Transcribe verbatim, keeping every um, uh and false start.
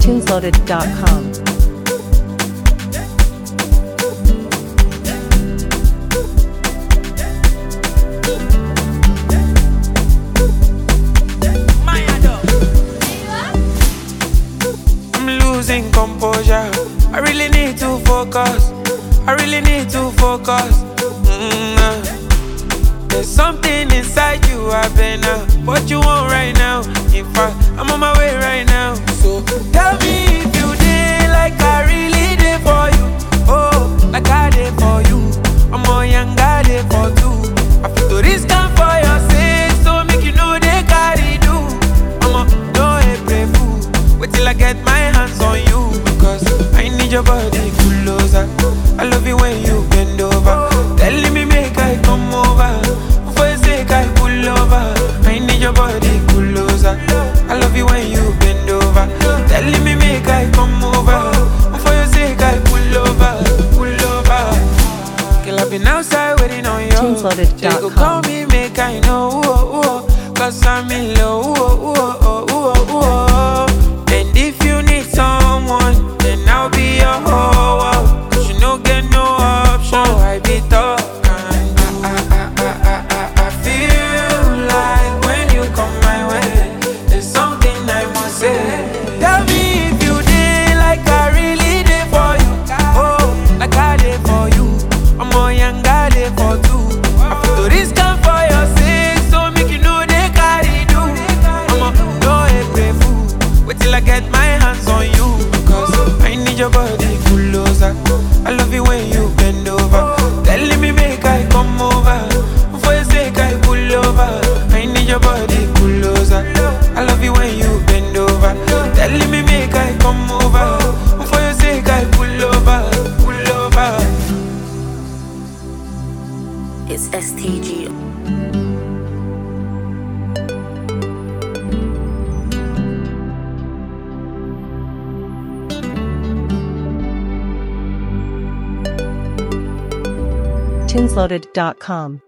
tunesloaded dot com. I'm losing composure. I really need to focus. I really need to focus. Mm-hmm. There's something inside you, I've been uh, what you want right now. In fact, I'm on my way right now. So tell me if you did like I really did for you. Oh, like I did for you. I'm more young, I did for two. I feel to risk and for your sake, so make you know they carry do. I'm a no April fool. Wait till I get my hands on you, because I need your body closer. I love you when you bend over. Telling me make I come over. For your sake I pull over. I need your body closer. I love you when you bend over. Telling me make I come over. For your sake I pull over, pull over. Girl, I've been outside waiting on you. tunesloaded dot com. Call me make I know, oh, oh, cause I'm in love. Oh, oh, oh, oh, oh. And if you need someone, then I'll be your whole world. Cause you no get no option. Oh, I be talking. I, I, I, I, I, I feel like when you come my way, there's something I must say. Tell me if you did like I really did for you. Oh, like I did for you. I'm more young, I did for two. I feel to risk and for your sake, so make you know they carry do. I'm a no April fool. Wait till I get my hands on you, cause I need your body closer. I love you when you bend over. Telling me make I come over. For your sake I pull over. I need your body closer. I love you when you bend over. Telling me make I come over. For your sake I pull over, pull over. It's S T G. tunesloaded dot com.